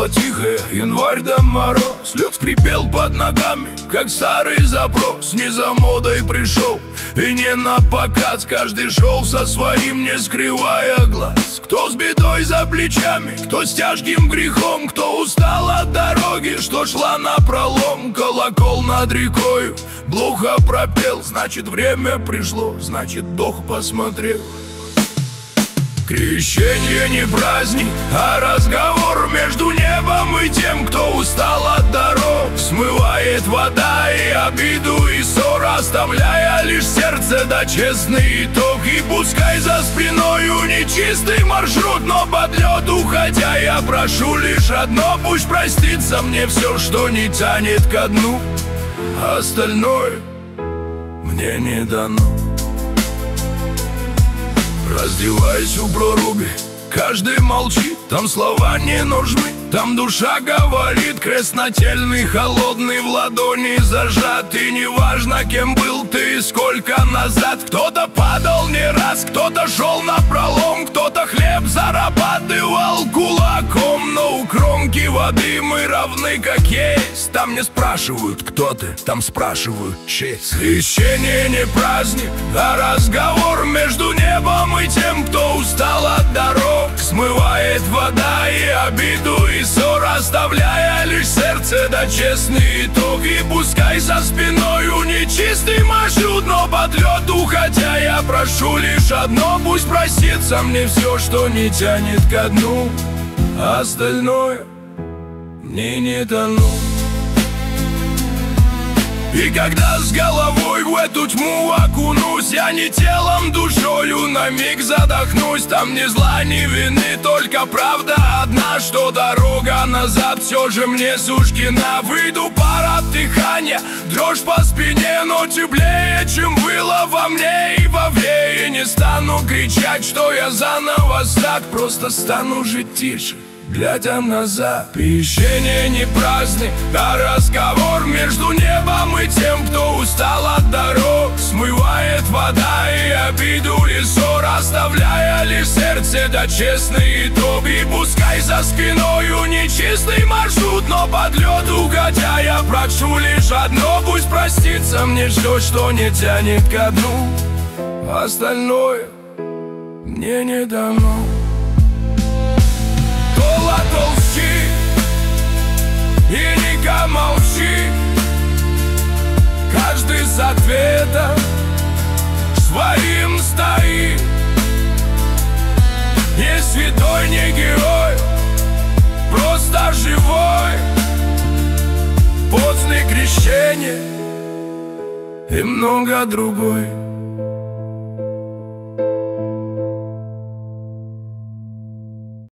Было тихое, январь да мороз. Лед скрипел под ногами, как старый запрос. Не за модой пришел и не на показ. Каждый шел со своим, не скрывая глаз. Кто с бедой за плечами, кто с тяжким грехом, кто устал от дороги, что шла напролом. Колокол над рекою глухо пропел. Значит, время пришло, значит, Бог посмотрел. Крещение не праздник, а разговор между небом и тем, кто устал от дорог. Смывает вода и обиду, и ссор, оставляя лишь сердце да честный итог. И пускай за спиною нечистый маршрут, но под лед уходя я прошу лишь одно: пусть простится мне все, что не тянет ко дну, а остальное мне не дано. Раздеваясь у проруби, каждый молчит, там слова не нужны, там душа говорит. Крест нательный, холодный, в ладони зажат. И неважно, кем был ты и сколько назад. Кто-то падал не раз, кто-то шел напролом, кто-то хлеб зарабатывал кулаком. Но у кромки воды мы равны как есть. Там не спрашивают, кто ты, там спрашивают честь. Крещение не праздник, а разговор между небом и тем, кто устал от дорог. Смывает вода и обиду, и ссор, оставляя лишь сердце да честный итог. И пускай за спиною нечистый маршрут, но под лед уходя я прошу лишь одно: пусть простится мне все, что не тянет ко дну, а остальное мне не дано. И когда с головой в эту тьму окунусь, я не телом, душою на миг задохнусь. Там ни зла, ни вины, только правда одна, что дорога назад все же мне суждена. Выйду, пар от дыхания, дрожь по спине, но теплее, чем было во мне и вовне. И не стану кричать, что я заново так, просто стану жить тише, глядя назад. Крещение не праздник, а разговор между небом и тем, кто устал от дорог. Смывает вода и обиду, и ссор, оставляя лишь сердце да честный итог. И пускай за спиною нечистый маршрут, но под лед уходя я прошу лишь одно: пусть простится мне все, что не тянет ко дну, а остальное мне не дано. Толщи, и река молчит, каждый с ответом своим стоит. Не святой, не герой, просто живой. После крещения и много другой.